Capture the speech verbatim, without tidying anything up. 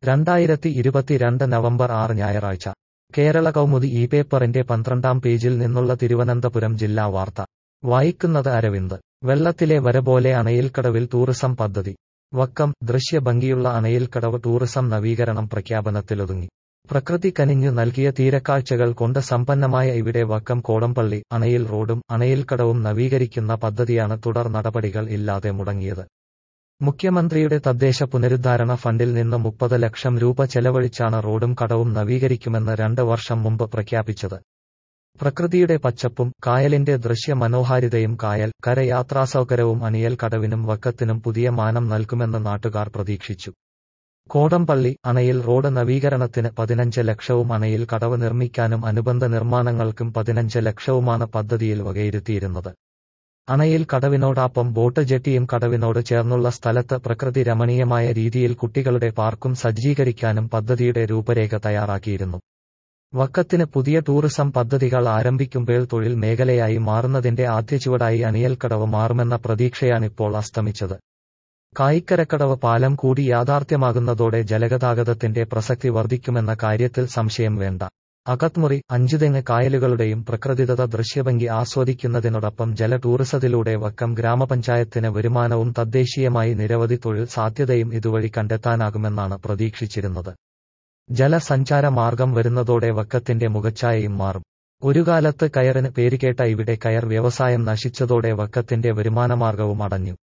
രണ്ടായിരത്തി ഇരുപത്തിരണ്ട് നവംബർ ആറ് ഞായറാഴ്ച കേരള കൗമുദി ഈ പേപ്പറിന്റെ പന്ത്രണ്ടാം പേജിൽ നിന്നുള്ള തിരുവനന്തപുരം ജില്ലാ വാർത്ത വായിക്കുന്നത് അരവിന്ദ്. വെള്ളത്തിലെ വര പോലെ അണയിൽക്കടവിൽ ടൂറിസം പദ്ധതി. വക്കം ദൃശ്യഭംഗിയുള്ള അണയിൽക്കടവ് ടൂറിസം നവീകരണം പ്രഖ്യാപനത്തിലൊതുങ്ങി. പ്രകൃതി കനിഞ്ഞു നൽകിയ തീരക്കാഴ്ചകൾ കൊണ്ട് സമ്പന്നമായ ഇവിടെ വക്കം കോടമ്പള്ളി അണയിൽ റോഡും അണയിൽക്കടവും നവീകരിക്കുന്ന പദ്ധതിയാണ് തുടർ നടപടികൾ ഇല്ലാതെ മുടങ്ങിയത്. മുഖ്യമന്ത്രിയുടെ തദ്ദേശ പുനരുദ്ധാരണ ഫണ്ടിൽ നിന്ന് മുപ്പത് ലക്ഷം രൂപ ചെലവഴിച്ചാണ് റോഡും കടവും നവീകരിക്കുമെന്ന് രണ്ട് വർഷം മുമ്പ് പ്രഖ്യാപിച്ചത്. പ്രകൃതിയുടെ പച്ചപ്പും കായലിന്റെ ദൃശ്യ മനോഹാരിതയും കായൽ കര യാത്രാസൗകര്യവും അണിയൽ കടവിനും വക്കത്തിനും പുതിയ മാനം നൽകുമെന്ന് നാട്ടുകാർ പ്രതീക്ഷിച്ചു. കോടമ്പള്ളി അണയിൽ റോഡ് നവീകരണത്തിന് പതിനഞ്ച് ലക്ഷവും അണയിൽ കടവ് നിർമ്മിക്കാനും അനുബന്ധ നിർമ്മാണങ്ങൾക്കും പതിനഞ്ച് ലക്ഷവുമാണ് പദ്ധതിയിൽ വകയിരുത്തിയിരുന്നത്. അണയിൽ കടവിനോടൊപ്പം ബോട്ട് ജെട്ടിയും കടവിനോട് ചേർന്നുള്ള സ്ഥലത്ത് പ്രകൃതി രമണീയമായ രീതിയിൽ കുട്ടികളുടെ പാർക്കും സജ്ജീകരിക്കാനും പദ്ധതിയുടെ രൂപരേഖ തയ്യാറാക്കിയിരുന്നു. വക്കത്തിന് പുതിയ ടൂറിസം പദ്ധതികൾ ആരംഭിക്കുമ്പോൾ തൊഴിൽ മേഖലയായി മാറുന്നതിന്റെ ആദ്യചുവടായി അണിയൽക്കടവ് മാറുമെന്ന പ്രതീക്ഷയാണിപ്പോൾ അസ്തമിച്ചത്. കായിക്കരക്കടവ് പാലം കൂടി യാഥാർത്ഥ്യമാകുന്നതോടെ ജലഗതാഗതത്തിന്റെ പ്രസക്തി വർദ്ധിക്കുമെന്ന കാര്യത്തിൽ സംശയം വേണ്ട. അകത്മുറി അഞ്ചുതെങ്ങ് കായലുകളുടെയും പ്രകൃതിദത്ത ദൃശ്യഭംഗി ആസ്വദിക്കുന്നതിനോടൊപ്പം ജല ടൂറിസത്തിലൂടെ വക്കം ഗ്രാമപഞ്ചായത്തിന് വരുമാനവും തദ്ദേശീയമായി നിരവധി തൊഴിൽ സാധ്യതയും ഇതുവഴി കണ്ടെത്താനാകുമെന്നാണ് പ്രതീക്ഷിച്ചിരുന്നത്. ജലസഞ്ചാര മാർഗം വരുന്നതോടെ വക്കത്തിന്റെ മുഖച്ഛായയും മാറും. ഒരുകാലത്ത് കയറിന് പേരുകേട്ട ഇവിടെ കയർ വ്യവസായം നശിച്ചതോടെ വക്കത്തിന്റെ വരുമാനമാർഗവും അടഞ്ഞു.